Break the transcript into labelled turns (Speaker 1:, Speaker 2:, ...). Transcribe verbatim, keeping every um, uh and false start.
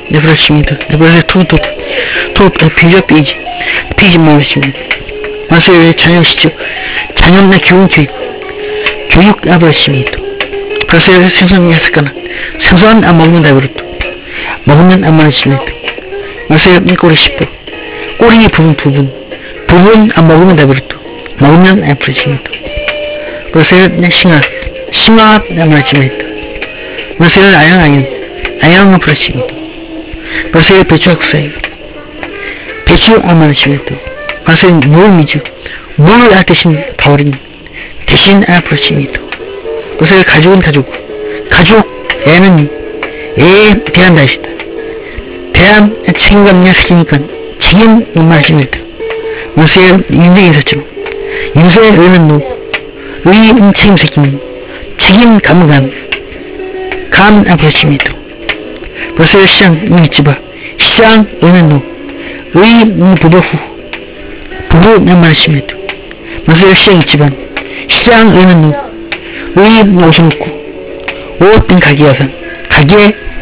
Speaker 1: 네, 그렇습니다. 네, 그래서 투, 투, 투, 비죠, 삐지. 삐지 말씀입니다. 마세요, 자녀 시죠. 자녀나 교육, 교육. 교육, 아버렸습니다. 그래서 생선 했을까나. 생선 안 먹으면 다 그렇다. 먹으면 안 말했습니다. 마세요, 꼬리 씹고. 꼬리 부분, 부분. 부분 안 먹으면 다 그렇다. 먹으면 안 풀었습니다. 그래서 싱아. 싱아, 안 말했습니다. 마세요, 아양, 아양. 아양은 풀었습니다. 그래서 배추 학사예요. 배추 안 말했습니다. 그래서 물이죠. 물을 알 대신 바울인 대신 안 풀었습니다. 그래서 가족은 가족. 가족, 애는 애에 대한 것이다. 대한 책임감을 시키니까 책임 말씀입니다. 그래서 인생에 있었죠. 인생의 의는 누, 의인 책임 새끼는 책임 감감, 감 안 풀었습니다. 그래서 시장 믿지 봐. 시장 의는 누, 의 부부 후, 부부 난 말씀입니다. 그래서 시장 있지만 시장 의는 누, 의 옷을 입고 옷은 가게여서 가게